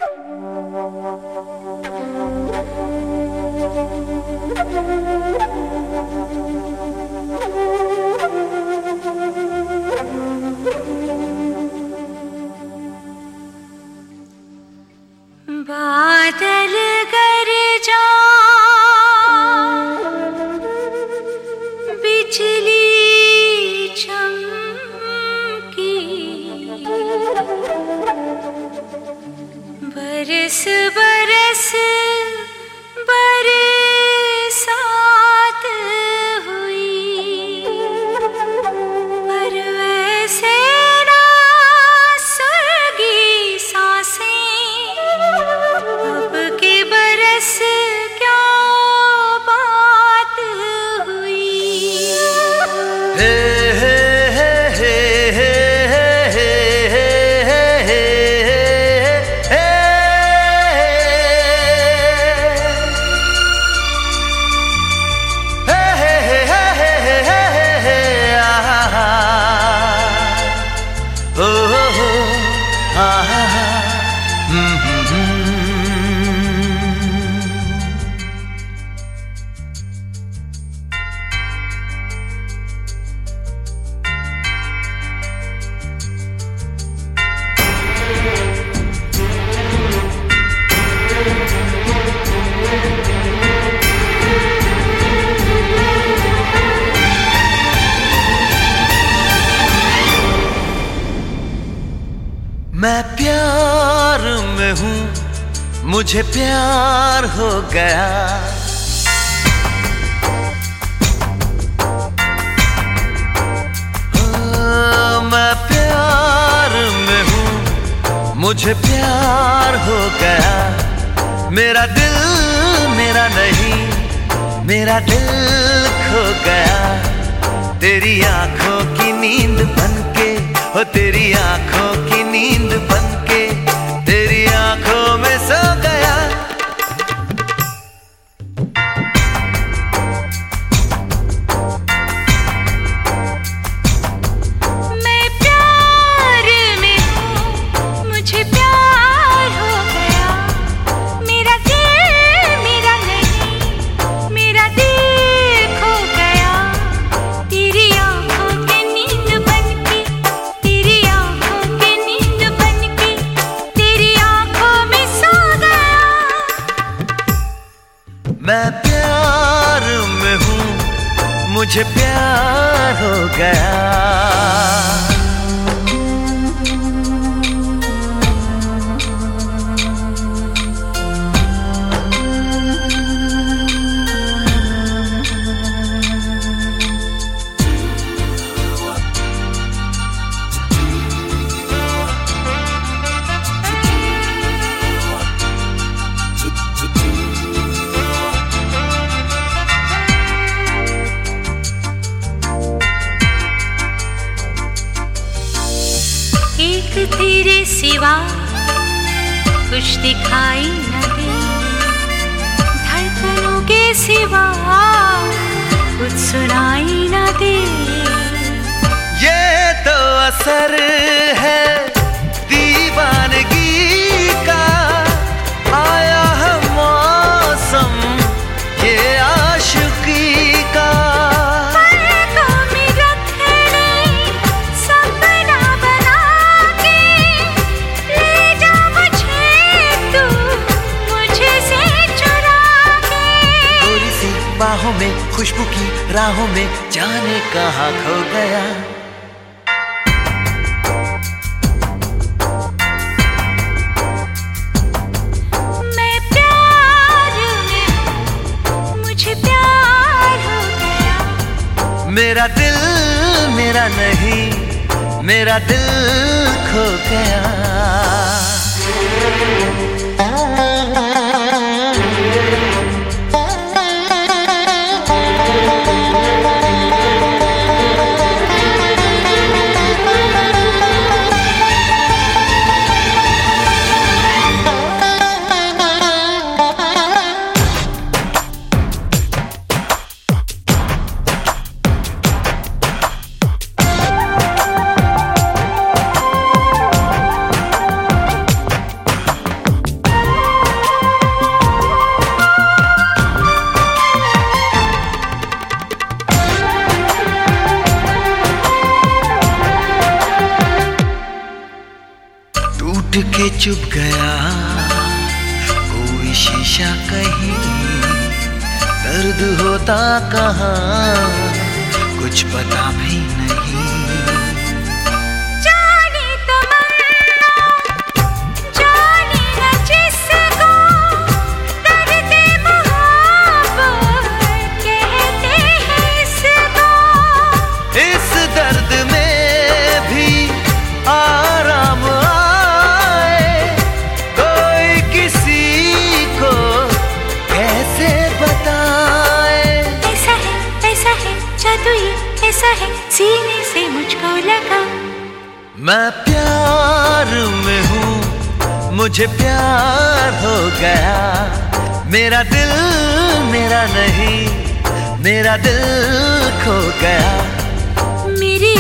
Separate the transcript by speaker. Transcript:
Speaker 1: बादल गरजा बिजली चमकी बरस बरस बरसात हुई पर वैसे ना सुलगी सांसें अब के बरस क्या बात हुई।
Speaker 2: हे हे हे हे हे हे मैं प्यार में हूँ, मुझे प्यार हो गया। मैं प्यार में हूँ, मुझे प्यार हो गया। मेरा दिल मेरा नहीं, मेरा दिल खो गया। तेरी आंखों की नींद बनके, हो तेरी आंखों की नींद बनके, तेरी आंखों में सो गया।
Speaker 1: मैं प्यार में हूँ, मुझे प्यार हो गया। मेरा दिल मेरा नहीं, मेरा दिल खो गया। तेरी आंखों की नींद बनके, तेरी आंखों की नींद बनके, तेरी आंखों में सो गया।
Speaker 2: मैं प्यार में हूँ, मुझे प्यार हो गया।
Speaker 1: एक तेरे सिवा कुछ दिखाई न दे, धड़कनों के सिवा कुछ सुनाई न दे।
Speaker 2: ये तो असर है दीवानगी का, आया है मौसम ये आशिकी का। बाहों में खुशबू की राहों में जाने कहाँ खो गया।
Speaker 1: मैं प्यार में हूँ, मुझे प्यार हो गया।
Speaker 2: मेरा दिल मेरा नहीं, मेरा दिल खो गया। चुभ गया कोई शीशा कहीं, दर्द होता कहाँ कुछ पता भी नहीं।
Speaker 1: जाने तमन्ना जाने न जिसको दर्द मोहब्बत कहते हैं इसको।
Speaker 2: इस दर्द में भी आराम आए कोई किसी को कैसे बताए।
Speaker 1: ऐसा है जादू ये ऐसा है सीने से मुझको लगा।
Speaker 2: मैं प्यार में हूँ मुझे प्यार हो गया, मेरा दिल मेरा नहीं मेरा दिल खो गया।
Speaker 1: मेरी